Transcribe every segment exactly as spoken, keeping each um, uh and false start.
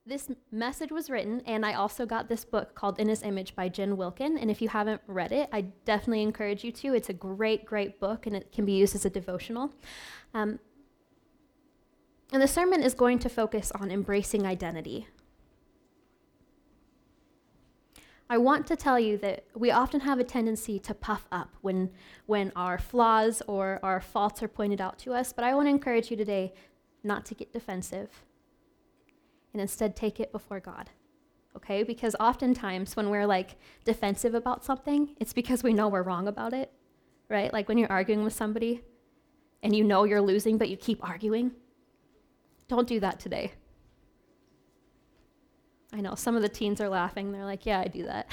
This message was written, and I also got this book called In His Image by Jen Wilkin, and if you haven't read it, I definitely encourage you to. It's a great, great book, and it can be used as a devotional. Um, and the sermon is going to focus on embracing identity. I want to tell you that we often have a tendency to puff up when, when our flaws or our faults are pointed out to us, but I want to encourage you today not to get defensive and instead take it before God, okay? Because oftentimes when we're like defensive about something, it's because we know we're wrong about it, right? Like when you're arguing with somebody and you know you're losing, but you keep arguing. Don't do that today. I know, some of the teens are laughing. They're like, yeah, I do that.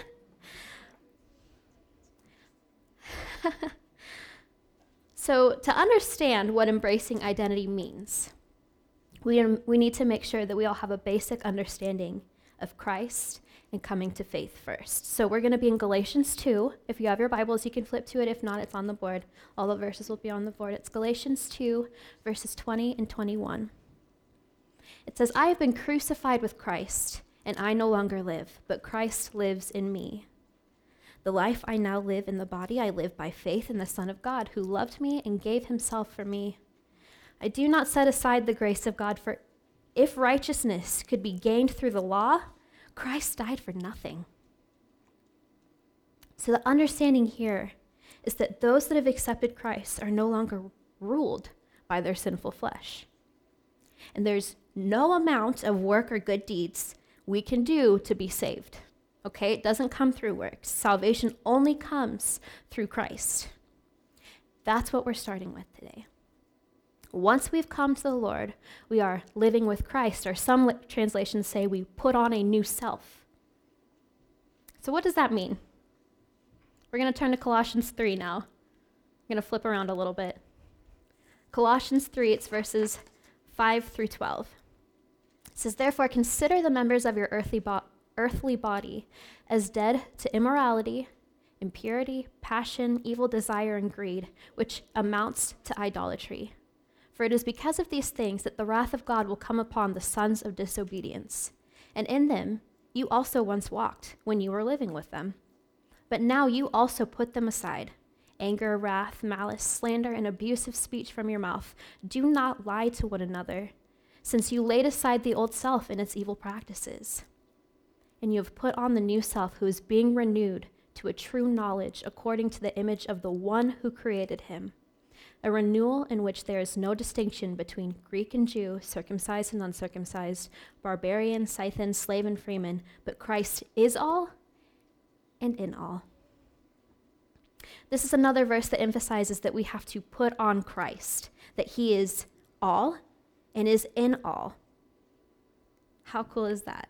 So to understand what embracing identity means, we, we need to make sure that we all have a basic understanding of Christ and coming to faith first. So we're going to be in Galatians two. If you have your Bibles, you can flip to it. If not, it's on the board. All the verses will be on the board. It's Galatians two, verses twenty and twenty-one. It says, I have been crucified with Christ, and I no longer live, but Christ lives in me. The life I now live in the body, I live by faith in the Son of God, who loved me and gave himself for me. I do not set aside the grace of God, for if righteousness could be gained through the law, Christ died for nothing. So the understanding here is that those that have accepted Christ are no longer ruled by their sinful flesh. And there's no amount of work or good deeds we can do to be saved. Okay? It doesn't come through works. Salvation only comes through Christ. That's what we're starting with today. Once we've come to the Lord, we are living with Christ, or some translations say we put on a new self. So what does that mean? We're going to turn to Colossians three now. I'm going to flip around a little bit. Colossians three, it's verses five through twelve. It says, therefore, consider the members of your earthly, bo- earthly body as dead to immorality, impurity, passion, evil desire, and greed, which amounts to idolatry. For it is because of these things that the wrath of God will come upon the sons of disobedience. And in them you also once walked when you were living with them. But now you also put them aside. Anger, wrath, malice, slander, and abusive speech from your mouth. Do not lie to one another, since you laid aside the old self and its evil practices. And you have put on the new self, who is being renewed to a true knowledge according to the image of the one who created him. A renewal in which there is no distinction between Greek and Jew, circumcised and uncircumcised, barbarian, Scythian, slave and freeman, but Christ is all and in all. This is another verse that emphasizes that we have to put on Christ, that he is all and is in all. How cool is that?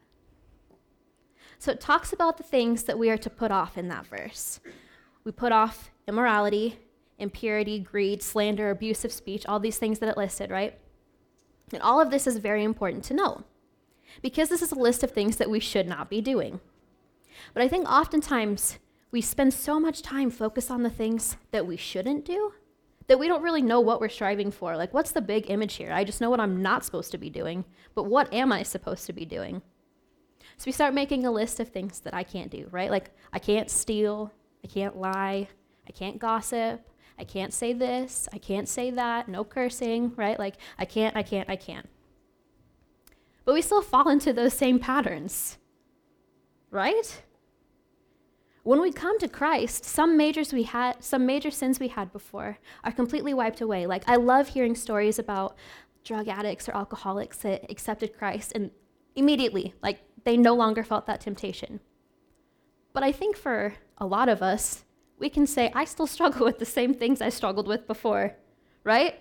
So it talks about the things that we are to put off in that verse. We put off immorality, impurity, greed, slander, abusive speech, all these things that it listed, right? And all of this is very important to know, because this is a list of things that we should not be doing. But I think oftentimes we spend so much time focused on the things that we shouldn't do that we don't really know what we're striving for. Like, what's the big image here? I just know what I'm not supposed to be doing, but what am I supposed to be doing? So we start making a list of things that I can't do, right? Like, I can't steal, I can't lie, I can't gossip, I can't say this, I can't say that, no cursing, right? Like, I can't, I can't, I can't. But we still fall into those same patterns, right? When we come to Christ, some majors we had, some major sins we had before are completely wiped away. Like, I love hearing stories about drug addicts or alcoholics that accepted Christ and immediately, like, they no longer felt that temptation. But I think for a lot of us, we can say, I still struggle with the same things I struggled with before, right?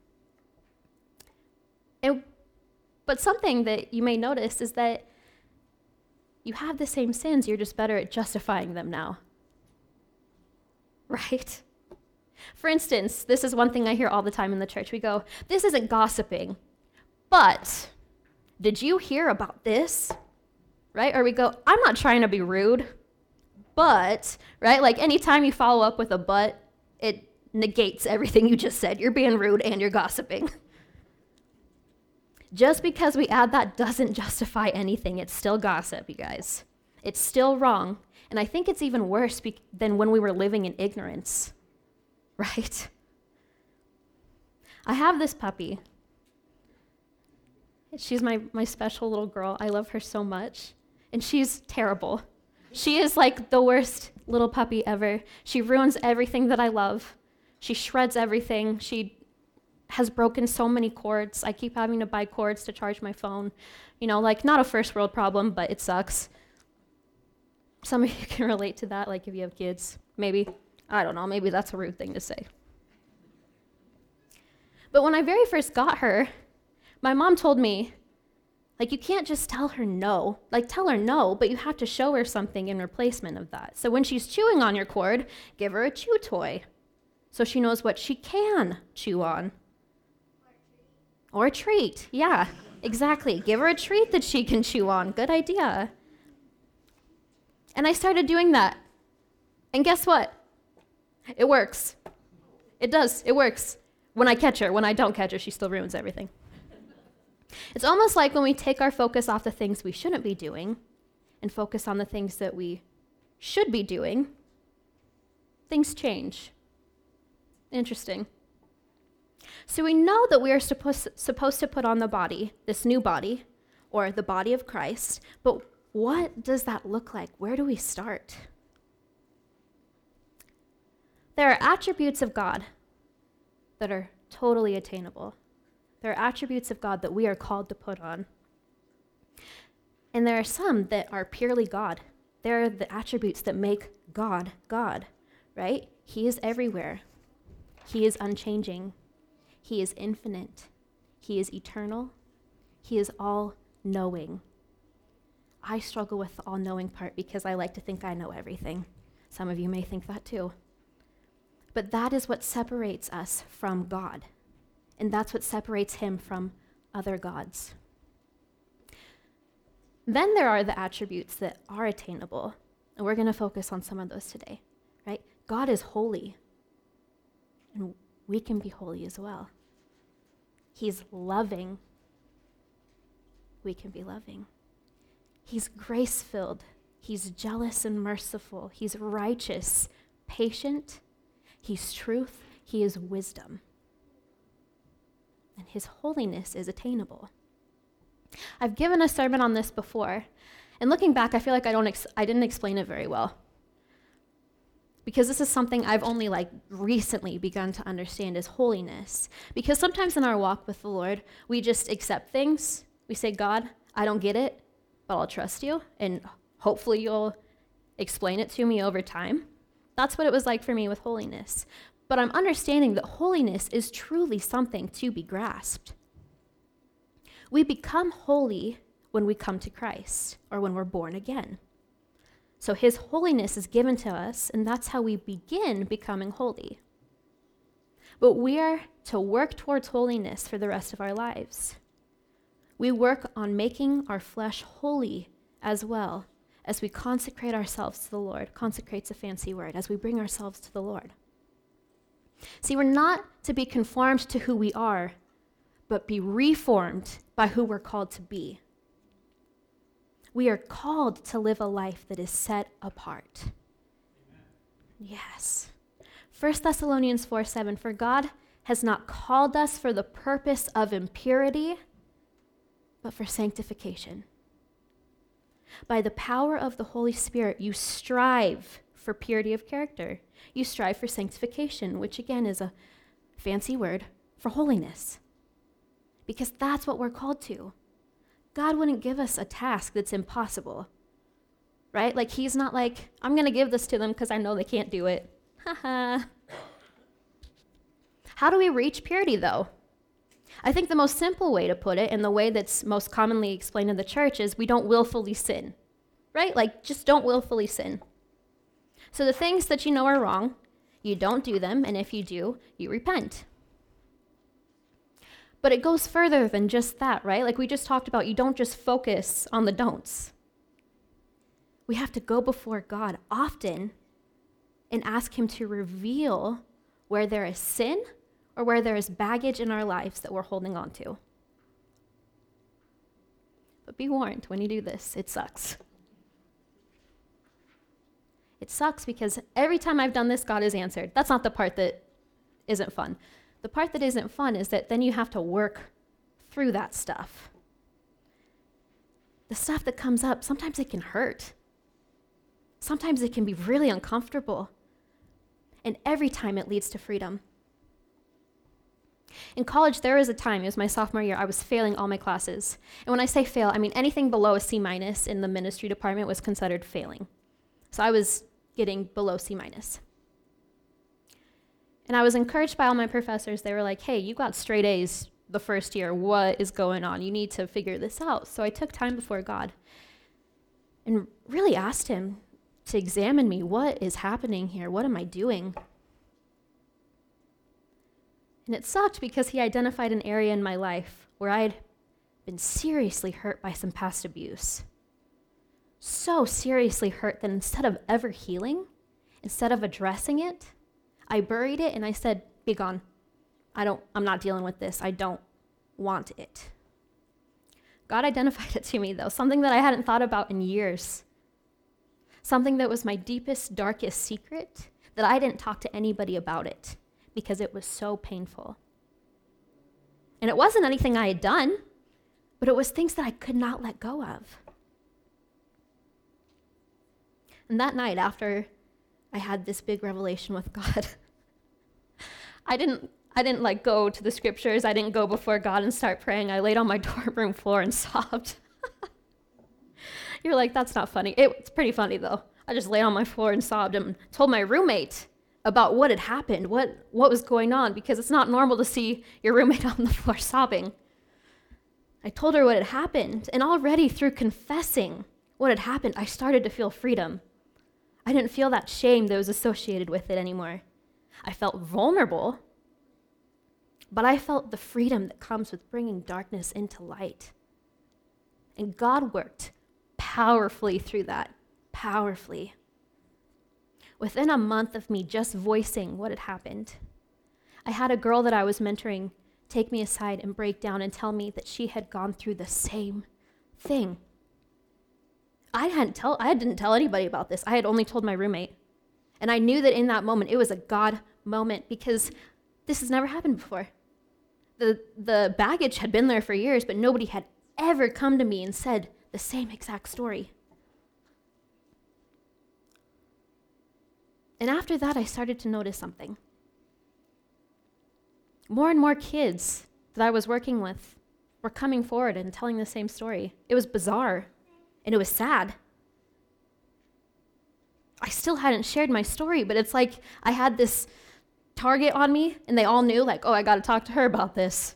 And, but something that you may notice is that you have the same sins, you're just better at justifying them now, right? For instance, this is one thing I hear all the time in the church. We go, this isn't gossiping, but did you hear about this, right? Or we go, I'm not trying to be rude, but, right? Like, anytime you follow up with a but, it negates everything you just said. You're being rude and you're gossiping. Just because we add that doesn't justify anything. It's still gossip, you guys. It's still wrong. And I think it's even worse be- than when we were living in ignorance, right? I have this puppy. She's my, my special little girl. I love her so much. And she's terrible. She is like the worst little puppy ever. She ruins everything that I love. She shreds everything. She has broken so many cords. I keep having to buy cords to charge my phone. You know, like not a first world problem, but it sucks. Some of you can relate to that, like if you have kids. Maybe. I don't know. Maybe that's a rude thing to say. But when I very first got her, my mom told me, like, you can't just tell her no. Like, tell her no, but you have to show her something in replacement of that. So when she's chewing on your cord, give her a chew toy so she knows what she can chew on. Or a treat. Yeah, exactly. Give her a treat that she can chew on. Good idea. And I started doing that. And guess what? It works. It does. It works. When I catch her. When I don't catch her, she still ruins everything. It's almost like when we take our focus off the things we shouldn't be doing and focus on the things that we should be doing, things change. Interesting. So we know that we are supposed, supposed to put on the body, this new body, or the body of Christ, but what does that look like? Where do we start? There are attributes of God that are totally attainable. There are attributes of God that we are called to put on. And there are some that are purely God. They're the attributes that make God God, right? He is everywhere. He is unchanging. He is infinite. He is eternal. He is all-knowing. I struggle with the all-knowing part because I like to think I know everything. Some of you may think that too. But that is what separates us from God. And that's what separates him from other gods. Then there are the attributes that are attainable. And we're going to focus on some of those today, right? God is holy. And we can be holy as well. He's loving. We can be loving. He's grace-filled. He's jealous and merciful. He's righteous, patient. He's truth. He is wisdom. And his holiness is attainable. I've given a sermon on this before, and looking back, I feel like I don't ex- I didn't explain it very well. Because this is something I've only like recently begun to understand is holiness. Because sometimes in our walk with the Lord, we just accept things. We say, God, I don't get it, but I'll trust you, and hopefully you'll explain it to me over time. That's what it was like for me with holiness. But I'm understanding that holiness is truly something to be grasped. We become holy when we come to Christ or when we're born again. So his holiness is given to us, and that's how we begin becoming holy. But we are to work towards holiness for the rest of our lives. We work on making our flesh holy as well as we consecrate ourselves to the Lord. Consecrate's a fancy word, as we bring ourselves to the Lord. See, we're not to be conformed to who we are, but be reformed by who we're called to be. We are called to live a life that is set apart. Amen. Yes. First Thessalonians four seven, for God has not called us for the purpose of impurity, but for sanctification. By the power of the Holy Spirit, you strive for purity of character. You strive for sanctification, which again is a fancy word for holiness. Because that's what we're called to. God wouldn't give us a task that's impossible, right? Like he's not like, I'm going to give this to them because I know they can't do it. Haha. How do we reach purity though? I think the most simple way to put it, and the way that's most commonly explained in the church, is we don't willfully sin, right? Like just don't willfully sin. So the things that you know are wrong, you don't do them, and if you do, you repent. But it goes further than just that, right? Like we just talked about, you don't just focus on the don'ts. We have to go before God often and ask him to reveal where there is sin or where there is baggage in our lives that we're holding on to. be warned, when you do this, it sucks. It sucks because every time I've done this, God has answered. That's not the part that isn't fun. The part that isn't fun is that then you have to work through that stuff. The stuff that comes up, sometimes it can hurt. Sometimes it can be really uncomfortable. And every time it leads to freedom. In college, there was a time, it was my sophomore year, I was failing all my classes. And when I say fail, I mean anything below a C minus in the ministry department was considered failing. So I was getting below C minus. And I was encouraged by all my professors. They were like, hey, you got straight A's the first year. What is going on? You need to figure this out. So I took time before God and really asked him to examine me. What is happening here? What am I doing? And it sucked because he identified an area in my life where I had been seriously hurt by some past abuse. So seriously hurt that instead of ever healing, instead of addressing it, I buried it and I said, be gone. I don't, I'm not dealing with this. I don't want it. God identified it to me though, something that I hadn't thought about in years. Something that was my deepest, darkest secret that I didn't talk to anybody about it because it was so painful. And it wasn't anything I had done, but it was things that I could not let go of. And that night after I had this big revelation with God, I didn't I didn't like go to the scriptures. I didn't go before God and start praying. I laid on my dorm room floor and sobbed. You're like, that's not funny. It, it's pretty funny though. I just laid on my floor and sobbed and told my roommate about what had happened, what, what was going on, because it's not normal to see your roommate on the floor sobbing. I told her what had happened, and already through confessing what had happened, I started to feel freedom. I didn't feel that shame that was associated with it anymore. I felt vulnerable, but I felt the freedom that comes with bringing darkness into light. And God worked powerfully through that, powerfully. Within a month of me just voicing what had happened, I had a girl that I was mentoring take me aside and break down and tell me that she had gone through the same thing. I hadn't tell I didn't tell anybody about this. I had only told my roommate. And I knew that in that moment, it was a God moment because this has never happened before. The, the baggage had been there for years, but nobody had ever come to me and said the same exact story. And after that, I started to notice something. More and more kids that I was working with were coming forward and telling the same story. It was bizarre, and it was sad. I still hadn't shared my story, but it's like I had this target on me, and they all knew, like, oh, I got to talk to her about this.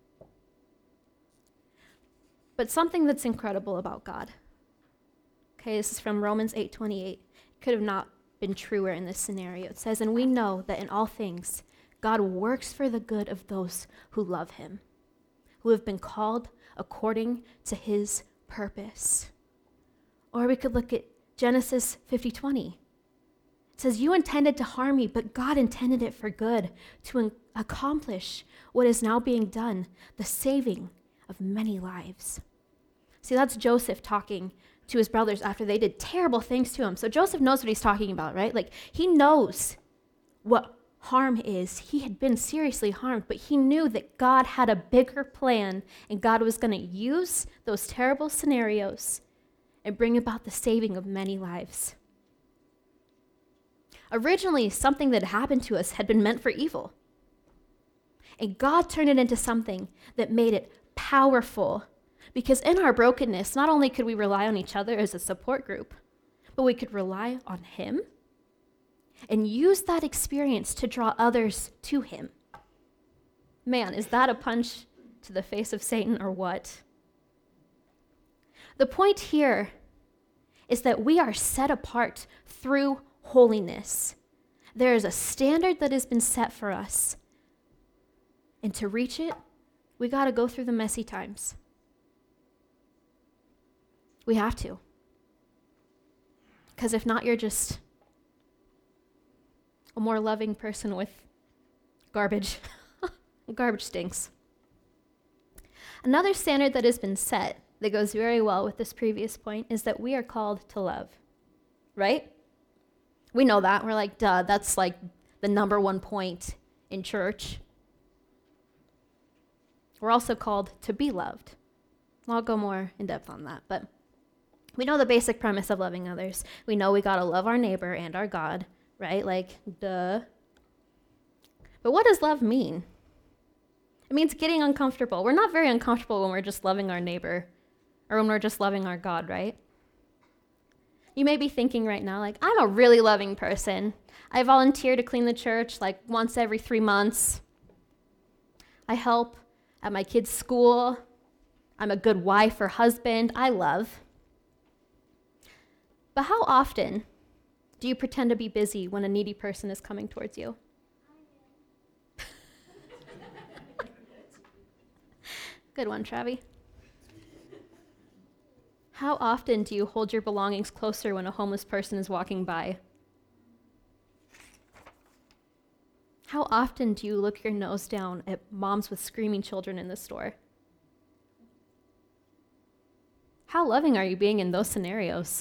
But something that's incredible about God. Okay, this is from Romans eight twenty-eight. It could have not been truer in this scenario. It says, and we know that in all things, God works for the good of those who love him, who have been called according to his purpose. Or we could look at Genesis fifty twenty. It says, you intended to harm me, but God intended it for good, to in- accomplish what is now being done, the saving of many lives. See, that's Joseph talking to his brothers after they did terrible things to him. So Joseph knows what he's talking about, right? Like, he knows what harm is. He had been seriously harmed, but he knew that God had a bigger plan, and God was going to use those terrible scenarios and bring about the saving of many lives. Originally, something that happened to us had been meant for evil. And God turned it into something that made it powerful. Because in our brokenness, not only could we rely on each other as a support group, but we could rely on him and use that experience to draw others to him. Man, is that a punch to the face of Satan or what? The point here is that we are set apart through holiness. There is a standard that has been set for us. And to reach it, we got to go through the messy times. We have to. Because if not, you're just a more loving person with garbage. Garbage stinks. Another standard that has been set that goes very well with this previous point is that we are called to love, right? We know that. We're like, duh, that's like the number one point in church. We're also called to be loved. I'll go more in depth on that, but we know the basic premise of loving others. We know we gotta love our neighbor and our God, right? Like, duh. But what does love mean? It means getting uncomfortable. We're not very uncomfortable when we're just loving our neighbor or when we're just loving our God, right? You may be thinking right now, like, I'm a really loving person. I volunteer to clean the church like once every three months. I help at my kids' school. I'm a good wife or husband. I love. But how often do you pretend to be busy when a needy person is coming towards you? Good one, Travi. How often do you hold your belongings closer when a homeless person is walking by? How often do you look your nose down at moms with screaming children in the store? How loving are you being in those scenarios?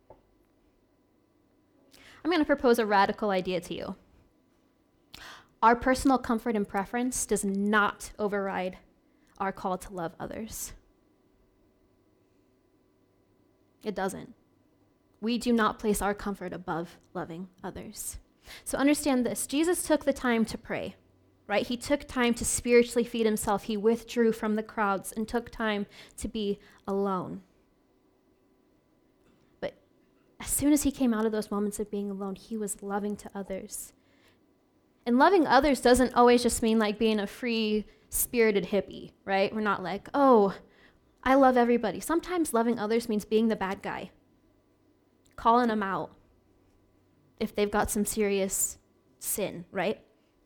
I'm going to propose a radical idea to you. Our personal comfort and preference does not override our call to love others. It doesn't. We do not place our comfort above loving others. So understand this. Jesus took the time to pray, right? He took time to spiritually feed himself. He withdrew from the crowds and took time to be alone. But as soon as he came out of those moments of being alone, he was loving to others. And loving others doesn't always just mean like being a free-spirited hippie, right? We're not like, oh, I love everybody. Sometimes loving others means being the bad guy, calling them out if they've got some serious sin, right?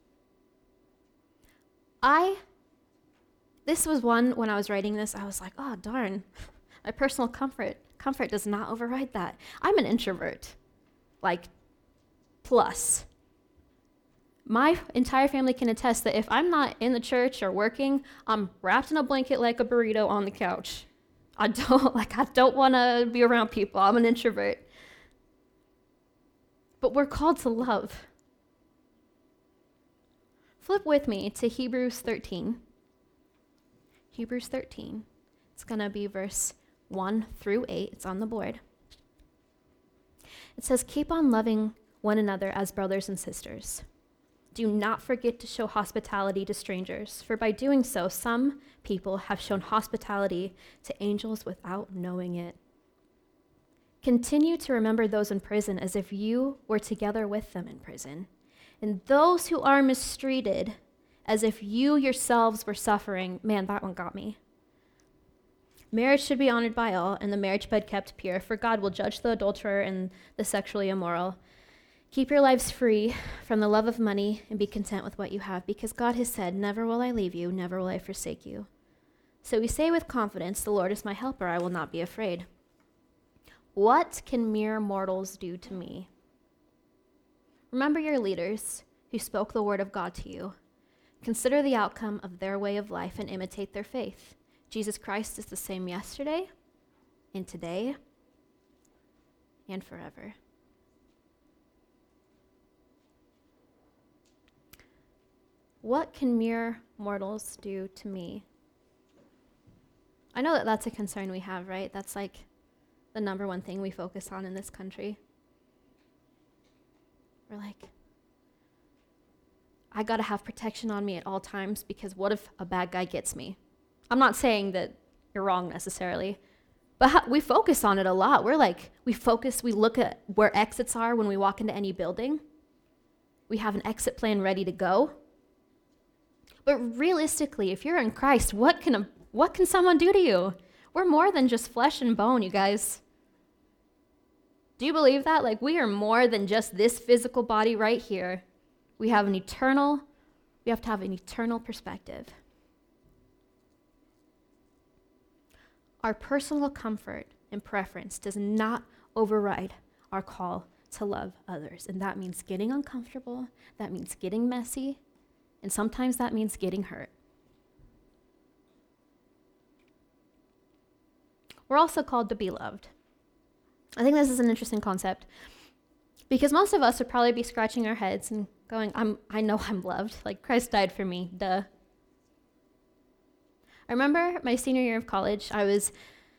I, this was one, when I was writing this, I was like, oh, darn, my personal comfort, comfort does not override that. I'm an introvert, like, plus. My entire family can attest that if I'm not in the church or working, I'm wrapped in a blanket like a burrito on the couch. I don't like I don't want to be around people. I'm an introvert. But we're called to love. Flip with me to Hebrews thirteen. Hebrews thirteen. It's going to be verse one through eight. It's on the board. It says, "Keep on loving one another as brothers and sisters. Do not forget to show hospitality to strangers, for by doing so, some people have shown hospitality to angels without knowing it. Continue to remember those in prison as if you were together with them in prison, and those who are mistreated as if you yourselves were suffering." Man, that one got me. "Marriage should be honored by all, and the marriage bed kept pure, for God will judge the adulterer and the sexually immoral. Keep your lives free from the love of money and be content with what you have, because God has said, 'Never will I leave you, never will I forsake you.' So we say with confidence, 'The Lord is my helper, I will not be afraid.' What can mere mortals do to me?" Remember your leaders who spoke the word of God to you. Consider the outcome of their way of life and imitate their faith. Jesus Christ is the same yesterday and today and forever. What can mere mortals do to me? I know that that's a concern we have, right? That's like the number one thing we focus on in this country. We're like, I gotta have protection on me at all times because what if a bad guy gets me? I'm not saying that you're wrong necessarily, but we focus on it a lot. We're like, we focus, we look at where exits are when we walk into any building. We have an exit plan ready to go. But realistically, if you're in Christ, what can a, what can someone do to you? We're more than just flesh and bone, you guys. Do you believe that? Like, we are more than just this physical body right here. We have an eternal, we have to have an eternal perspective. Our personal comfort and preference does not override our call to love others. And that means getting uncomfortable, that means getting messy, and sometimes that means getting hurt. we're also called to be loved. I think this is an interesting concept because most of us would probably be scratching our heads and going, I'm, I know I'm loved. Like, Christ died for me, duh. I remember my senior year of college, I was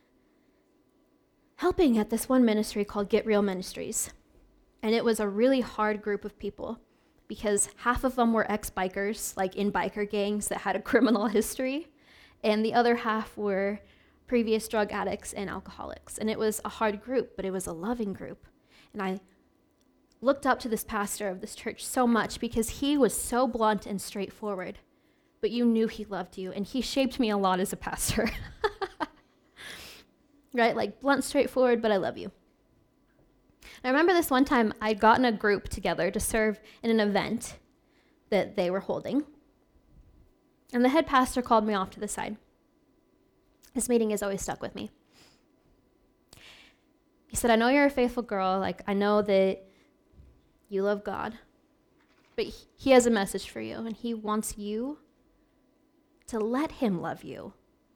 helping at this one ministry called Get Real Ministries. And it was a really hard group of people because half of them were ex-bikers, like in biker gangs that had a criminal history, and the other half were previous drug addicts and alcoholics. And it was a hard group, but it was a loving group. And I looked up to this pastor of this church so much because he was so blunt and straightforward, but you knew he loved you, and he shaped me a lot as a pastor. Right? Like, blunt, straightforward, but I love you. I remember this one time I'd gotten a group together to serve in an event that they were holding, and the head pastor called me off to the side. This meeting has always stuck with me. He said, I know you're a faithful girl. Like, I know that you love God, but he has a message for you, and he wants you to let him love you.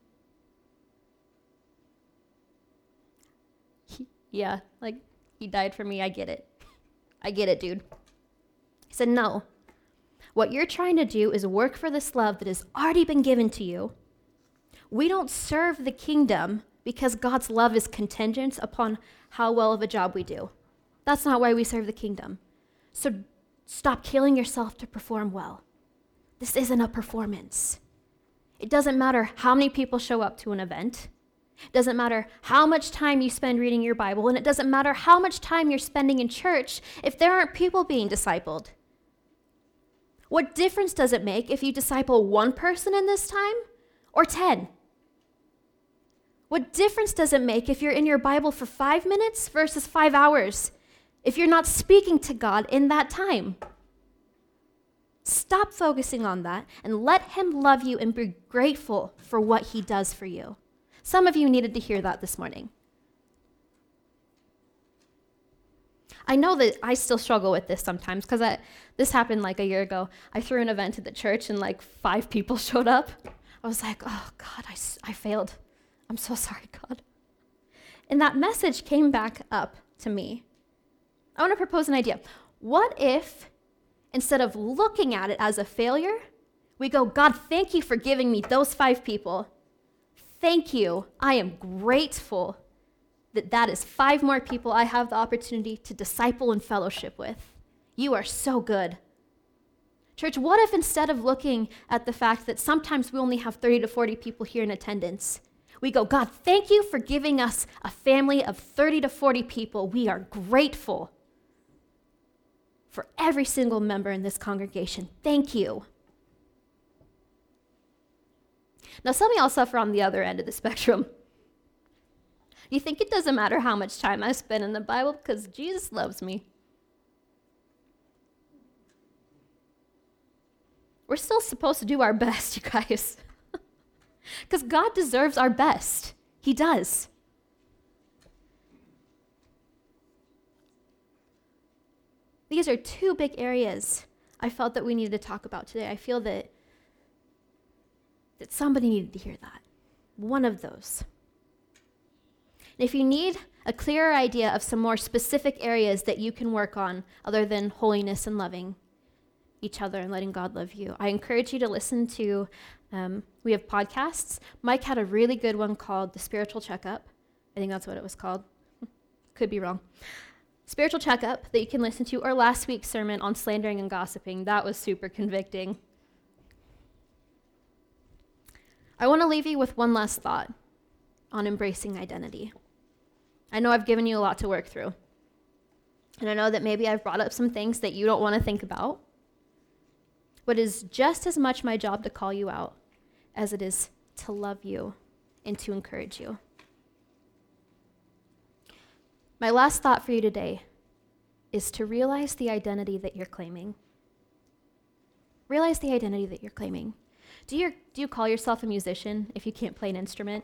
He, yeah, like, he died for me. I get it. I get it, dude. He said, no. What you're trying to do is work for this love that has already been given to you. We don't serve the kingdom because God's love is contingent upon how well of a job we do. That's not why we serve the kingdom. So stop killing yourself to perform well. This isn't a performance. It doesn't matter how many people show up to an event. It doesn't matter how much time you spend reading your Bible, and it doesn't matter how much time you're spending in church if there aren't people being discipled. What difference does it make if you disciple one person in this time or ten? What difference does it make if you're in your Bible for five minutes versus five hours if you're not speaking to God in that time? Stop focusing on that and let him love you and be grateful for what he does for you. Some of you needed to hear that this morning. I know that I still struggle with this sometimes because this happened like a year ago. I threw an event at the church and like five people showed up. I was like, oh God, I, I failed. I'm so sorry, God. And that message came back up to me. I want to propose an idea. What if, instead of looking at it as a failure, we go, God, thank you for giving me those five people. Thank you. I am grateful that that is five more people I have the opportunity to disciple and fellowship with. You are so good. Church, what if instead of looking at the fact that sometimes we only have thirty to forty people here in attendance, we go, God, thank you for giving us a family of thirty to forty people. We are grateful for every single member in this congregation. Thank you. Now, some of y'all suffer on the other end of the spectrum. You think it doesn't matter how much time I spend in the Bible because Jesus loves me. We're still supposed to do our best, you guys. Because God deserves our best. He does. These are two big areas I felt that we needed to talk about today. I feel that, that somebody needed to hear that. One of those. And if you need a clearer idea of some more specific areas that you can work on other than holiness and loving each other and letting God love you, I encourage you to listen to, um, we have podcasts. Mike had a really good one called The Spiritual Checkup. I think that's what it was called. Could be wrong. Spiritual Checkup that you can listen to, or last week's sermon on slandering and gossiping. That was super convicting. I want to leave you with one last thought on embracing identity. I know I've given you a lot to work through. And I know that maybe I've brought up some things that you don't want to think about. But it is just as much my job to call you out as it is to love you and to encourage you. My last thought for you today is to realize the identity that you're claiming. Realize the identity that you're claiming. Do you, do you call yourself a musician if you can't play an instrument?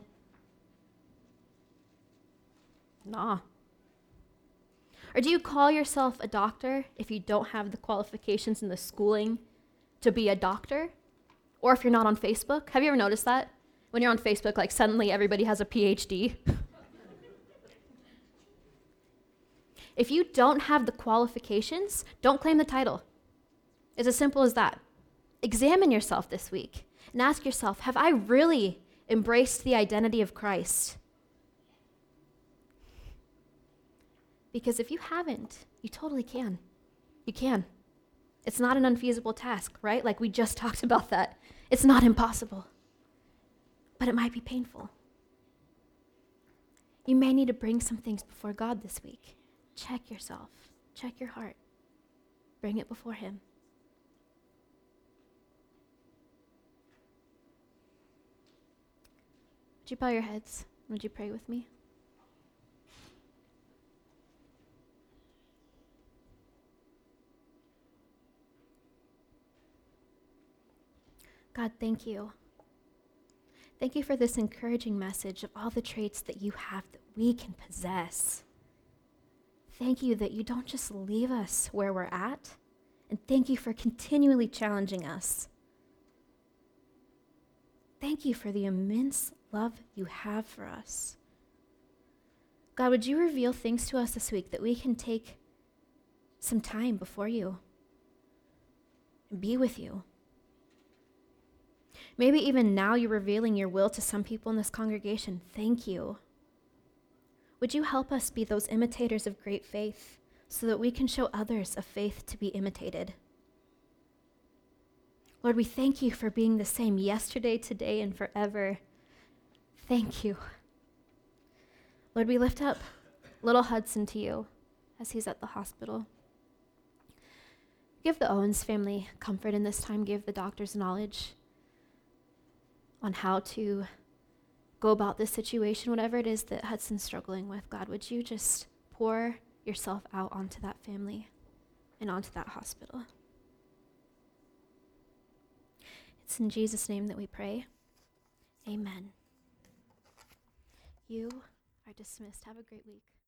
Nah. Or do you call yourself a doctor if you don't have the qualifications and the schooling to be a doctor? Or if you're not on Facebook? Have you ever noticed that? When you're on Facebook, like suddenly everybody has a P H D. If you don't have the qualifications, don't claim the title. It's as simple as that. Examine yourself this week and ask yourself, have I really embraced the identity of Christ? Because if you haven't, you totally can. You can. It's not an unfeasible task, right? Like we just talked about that. It's not impossible, but it might be painful. You may need to bring some things before God this week. Check yourself. Check your heart. Bring it before him. Would you bow your heads? Would you pray with me? God, thank you. Thank you for this encouraging message of all the traits that you have that we can possess. Thank you that you don't just leave us where we're at, and thank you for continually challenging us. Thank you for the immense love you have for us. God, would you reveal things to us this week that we can take some time before you and be with you? Maybe even now you're revealing your will to some people in this congregation. Thank you. Would you help us be those imitators of great faith so that we can show others a faith to be imitated? Lord, we thank you for being the same yesterday, today, and forever. Thank you. Lord, we lift up little Hudson to you as he's at the hospital. Give the Owens family comfort in this time. Give the doctors knowledge on how to go about this situation, whatever it is that Hudson's struggling with. God, would you just pour yourself out onto that family and onto that hospital? It's in Jesus' name that we pray. Amen. You are dismissed. Have a great week.